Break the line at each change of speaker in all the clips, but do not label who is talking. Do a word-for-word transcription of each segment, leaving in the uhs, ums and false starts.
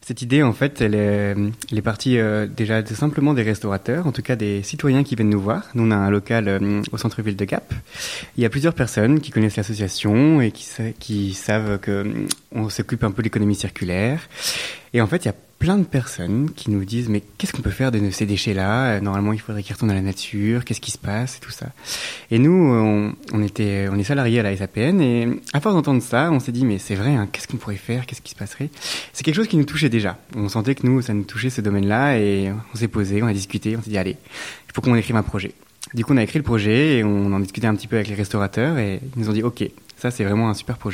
Cette idée, en fait, elle est, elle est partie euh, déjà de, simplement des restaurateurs, en tout cas des citoyens qui viennent nous voir. Nous, on a un local euh, au centre-ville de Gap. Il y a plusieurs personnes qui connaissent l'association et qui, qui savent qu'on s'occupe un peu de l'économie circulaire. Et en fait, il y a plein de personnes qui nous disent « Mais qu'est-ce qu'on peut faire de ces déchets-là ? Normalement, il faudrait qu'ils retournent à la nature. Qu'est-ce qui se passe ?» et tout ça. Et nous, on, on, était, on est salariés à la S A P N et à force d'entendre ça, on s'est dit « Mais c'est vrai, hein, qu'est-ce qu'on pourrait faire ? Qu'est-ce qui se passerait ?» C'est quelque chose qui nous touchait déjà. On sentait que nous, ça nous touchait ce domaine-là et on s'est posé, on a discuté, on s'est dit « Allez, il faut qu'on écrive un projet. » Du coup, on a écrit le projet et on en discutait un petit peu avec les restaurateurs et ils nous ont dit « Ok, ça c'est vraiment un super projet. »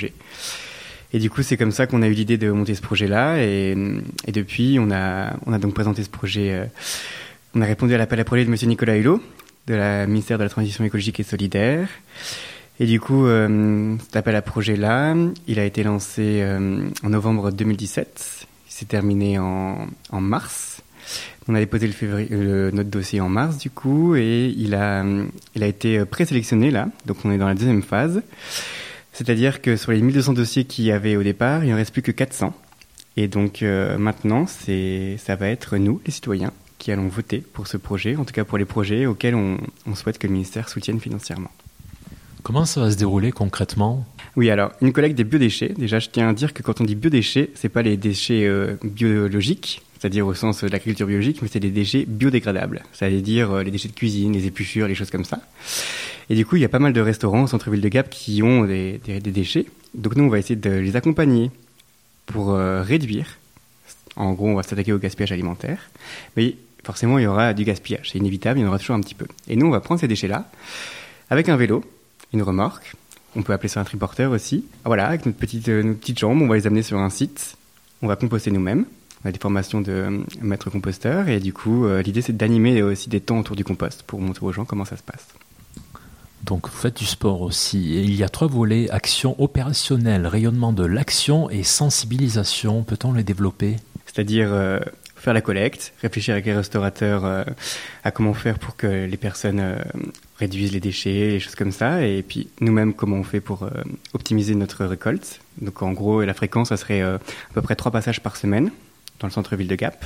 Et du coup, c'est comme ça qu'on a eu l'idée de monter ce projet-là. Et, et depuis, on a, on a donc présenté ce projet. Euh, on a répondu à l'appel à projet de monsieur Nicolas Hulot, de la ministère de la Transition écologique et solidaire. Et du coup, euh, cet appel à projet-là, il a été lancé euh, en novembre deux mille dix-sept. Il s'est terminé en, en mars. On a déposé le février, le, notre dossier en mars, du coup, et il a, il a été présélectionné, là. Donc, on est dans la deuxième phase. C'est-à-dire que sur les mille deux cents dossiers qu'il y avait au départ, il n'en reste plus que quatre cents. Et donc euh, maintenant, c'est, ça va être nous, les citoyens, qui allons voter pour ce projet, en tout cas pour les projets auxquels on, on souhaite que le ministère soutienne financièrement.
Comment ça va se dérouler concrètement ?
Oui, alors, une collecte des biodéchets. Déjà, je tiens à dire que quand on dit biodéchets, c'est pas les déchets euh, biologiques, c'est-à-dire au sens de l'agriculture biologique, mais c'est des déchets biodégradables. C'est-à-dire euh, les déchets de cuisine, les épluchures, les choses comme ça. Et du coup, il y a pas mal de restaurants au centre-ville de Gap qui ont des, des, des déchets. Donc nous, on va essayer de les accompagner pour euh, réduire. En gros, on va s'attaquer au gaspillage alimentaire. Mais forcément, il y aura du gaspillage. C'est inévitable, il y en aura toujours un petit peu. Et nous, on va prendre ces déchets-là avec un vélo, une remorque. On peut appeler ça un triporteur aussi. Voilà, avec notre petite, euh, notre petite jambe, on va les amener sur un site. On va composter nous-mêmes. On a des formations de euh, maître composteur. Et du coup, euh, l'idée, c'est d'animer aussi des temps autour du compost pour montrer aux gens comment ça se passe.
Donc vous faites du sport aussi. Et il y a trois volets, action opérationnelle, rayonnement de l'action et sensibilisation. Peut-on les développer ?
C'est-à-dire euh, faire la collecte, réfléchir avec les restaurateurs euh, à comment faire pour que les personnes euh, réduisent les déchets, les choses comme ça. Et puis nous-mêmes, comment on fait pour euh, optimiser notre récolte. Donc en gros, la fréquence, ça serait euh, à peu près trois passages par semaine dans le centre-ville de Gap.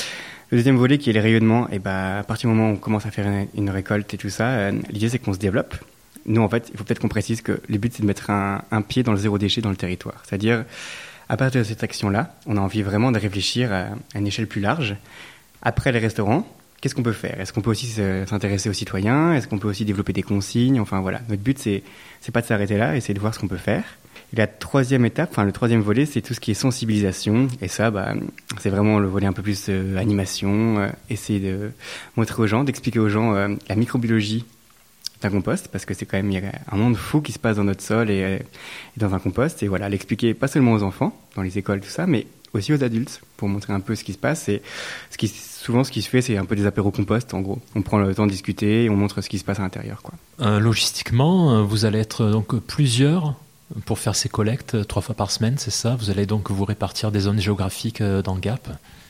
Le deuxième volet qui est les rayonnements, et bah, à partir du moment où on commence à faire une, une récolte et tout ça, euh, l'idée c'est qu'on se développe. Nous en fait, il faut peut-être qu'on précise que le but c'est de mettre un, un pied dans le zéro déchet dans le territoire. C'est-à-dire, à partir de cette action-là, on a envie vraiment de réfléchir à, à une échelle plus large. Après les restaurants, qu'est-ce qu'on peut faire ? Est-ce qu'on peut aussi s'intéresser aux citoyens ? Est-ce qu'on peut aussi développer des consignes ? Enfin voilà, notre but c'est, c'est pas de s'arrêter là, essayer de voir ce qu'on peut faire. Et la troisième étape, enfin le troisième volet, c'est tout ce qui est sensibilisation. Et ça, bah, c'est vraiment le volet un peu plus euh, animation, euh, essayer de montrer aux gens, d'expliquer aux gens euh, la microbiologie d'un compost, parce que c'est quand même, il y a un monde fou qui se passe dans notre sol et, euh, et dans un compost. Et voilà, l'expliquer pas seulement aux enfants, dans les écoles, tout ça, mais aussi aux adultes, pour montrer un peu ce qui se passe. Et ce qui, souvent, ce qui se fait, c'est un peu des apéros compost, en gros. On prend le temps de discuter et on montre ce qui se passe à l'intérieur, quoi.
Euh, logistiquement, vous allez être donc plusieurs pour faire ces collectes trois fois par semaine, c'est ça ? Vous allez donc vous répartir des zones géographiques dans Gap ?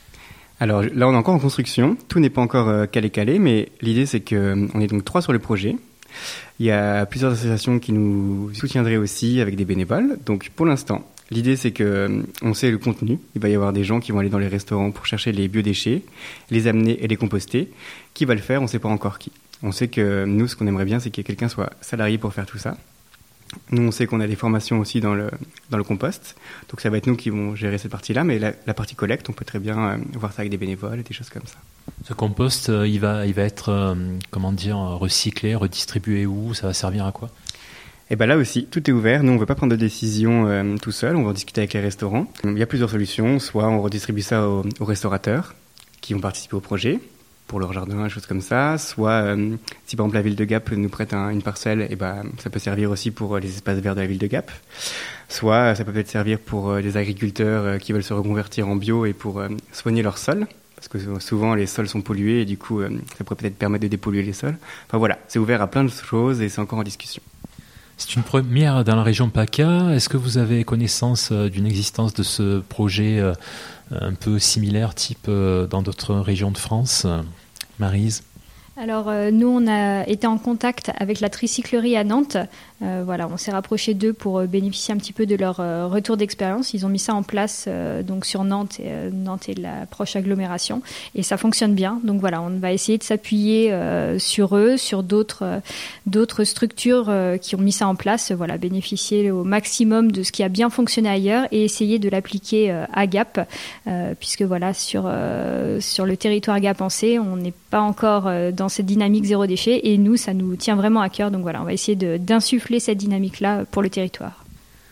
Alors là, on est encore en construction. Tout n'est pas encore calé-calé, mais l'idée, c'est qu'on est donc trois sur le projet. Il y a plusieurs associations qui nous soutiendraient aussi avec des bénévoles. Donc pour l'instant, l'idée, c'est qu'on sait le contenu. Il va y avoir des gens qui vont aller dans les restaurants pour chercher les biodéchets, les amener et les composter. Qui va le faire ? On ne sait pas encore qui. On sait que nous, ce qu'on aimerait bien, c'est que quelqu'un soit salarié pour faire tout ça. Nous, on sait qu'on a des formations aussi dans le, dans le compost. Donc, ça va être nous qui vont gérer cette partie-là. Mais la, la partie collecte, on peut très bien euh, voir ça avec des bénévoles et des choses comme ça.
Ce compost, euh, il, va, il va être, euh, comment dire, recyclé, redistribué où ? Ça va servir à quoi ?
Et bien là aussi, tout est ouvert. Nous, on ne veut pas prendre de décision euh, tout seul. On va en discuter avec les restaurants. Il y a plusieurs solutions. Soit on redistribue ça aux, aux restaurateurs qui vont participer au projet pour leur jardin, des choses comme ça. Soit, euh, si par exemple la ville de Gap nous prête un, une parcelle, et ben, ça peut servir aussi pour les espaces verts de la ville de Gap. Soit ça peut peut-être servir pour euh, des agriculteurs euh, qui veulent se reconvertir en bio et pour euh, soigner leur sol. Parce que souvent les sols sont pollués et du coup, euh, ça pourrait peut-être permettre de dépolluer les sols. Enfin voilà, c'est ouvert à plein de choses et c'est encore en discussion.
C'est une première dans la région PACA. Est-ce que vous avez connaissance d'une existence de ce projet un peu similaire, type dans d'autres régions de France ? Maryse ?
Alors euh, nous, on a été en contact avec la tricyclerie à Nantes Euh, voilà, on s'est rapproché d'eux pour bénéficier un petit peu de leur euh, retour d'expérience. Ils ont mis ça en place euh, donc sur Nantes et, euh, Nantes et la proche agglomération, et ça fonctionne bien. Donc voilà, on va essayer de s'appuyer euh, sur eux, sur d'autres euh, d'autres structures euh, qui ont mis ça en place. Voilà, bénéficier au maximum de ce qui a bien fonctionné ailleurs et essayer de l'appliquer euh, à Gap, euh, puisque voilà, sur euh, sur le territoire gapençais, on n'est pas encore euh, dans cette dynamique zéro déchet, et nous, ça nous tient vraiment à cœur. Donc voilà, on va essayer de, d'insuffler cette dynamique-là pour le territoire.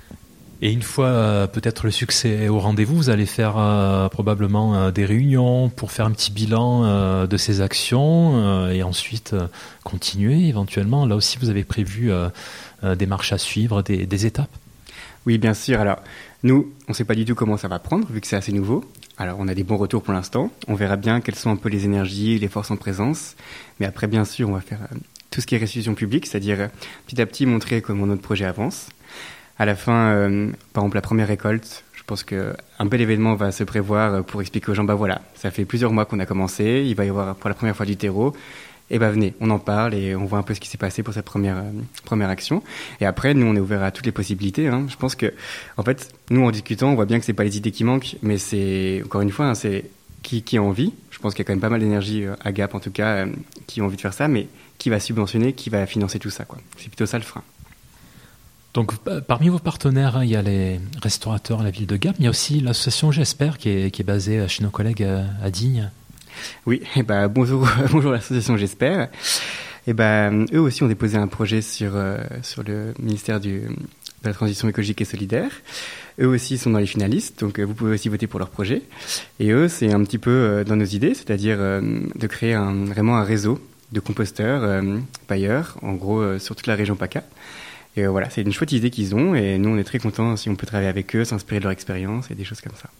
Et une fois euh, peut-être le succès au rendez-vous, vous allez faire euh, probablement euh, des réunions pour faire un petit bilan euh, de ces actions euh, et ensuite euh, continuer éventuellement. Là aussi, vous avez prévu euh, euh, des marches à suivre, des, des étapes?
Oui, bien sûr. Alors, nous, on ne sait pas du tout comment ça va prendre, vu que c'est assez nouveau. Alors, on a des bons retours pour l'instant. On verra bien quelles sont un peu les énergies, les forces en présence. Mais après, bien sûr, on va faire... Euh, tout ce qui est restitution publique, c'est-à-dire euh, petit à petit montrer comment notre projet avance. À la fin, euh, par exemple, la première récolte, je pense qu'un bel événement va se prévoir pour expliquer aux gens, bah voilà, ça fait plusieurs mois qu'on a commencé, il va y avoir pour la première fois du terreau, et bah venez, on en parle et on voit un peu ce qui s'est passé pour cette première, euh, première action. Et après, nous, on est ouvert à toutes les possibilités. Hein. Je pense que, en fait, nous, en discutant, on voit bien que c'est pas les idées qui manquent, mais c'est, encore une fois, hein, c'est qui, qui a envie. Je pense qu'il y a quand même pas mal d'énergie euh, à Gap, en tout cas, euh, qui ont envie de faire ça, mais qui va subventionner, qui va financer tout ça, quoi. C'est plutôt ça le frein.
Donc, parmi vos partenaires, hein, il y a les restaurateurs à la ville de Gap, mais il y a aussi l'association J'espère qui est, qui est basée chez nos collègues à Digne.
Oui, et bah, bonjour, bonjour l'association J'espère. Et bah, eux aussi ont déposé un projet sur, euh, sur le ministère du, de la Transition écologique et solidaire. Eux aussi sont dans les finalistes, donc euh, vous pouvez aussi voter pour leur projet. Et eux, c'est un petit peu euh, dans nos idées, c'est-à-dire euh, de créer un, vraiment un réseau de composteurs, euh, pailleurs, en gros euh, sur toute la région PACA. Et euh, voilà, c'est une chouette idée qu'ils ont, et nous on est très contents si on peut travailler avec eux, s'inspirer de leur expérience et des choses comme ça.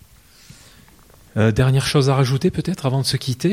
Euh, dernière chose à rajouter peut-être avant de se quitter?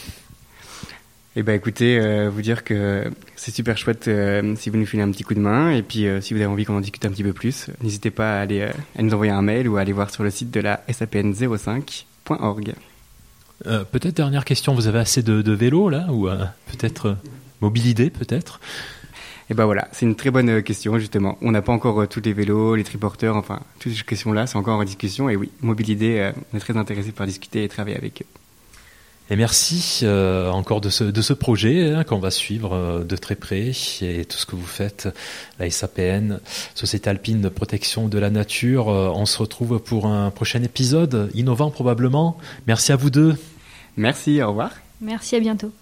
Eh ben écoutez, euh, vous dire que c'est super chouette euh, si vous nous filez un petit coup de main, et puis euh, si vous avez envie qu'on en discute un petit peu plus, n'hésitez pas à aller euh, à nous envoyer un mail ou à aller voir sur le site de la S A P N zéro cinq point org.
Euh, peut-être dernière question, vous avez assez de, de vélos là, ou euh, peut-être euh, mobilité peut-être?
Et ben voilà, c'est une très bonne question justement. On n'a pas encore euh, tous les vélos, les triporteurs, enfin toutes ces questions-là, c'est encore en discussion. Et oui, Mobilidé, euh, on est très intéressé par discuter et travailler avec eux.
Et merci euh, encore de ce, de ce projet hein, qu'on va suivre euh, de très près, et tout ce que vous faites, la S A P N, Société Alpine de Protection de la Nature. Euh, on se retrouve pour un prochain épisode, innovant probablement. Merci à vous deux.
Merci, au revoir.
Merci, à bientôt.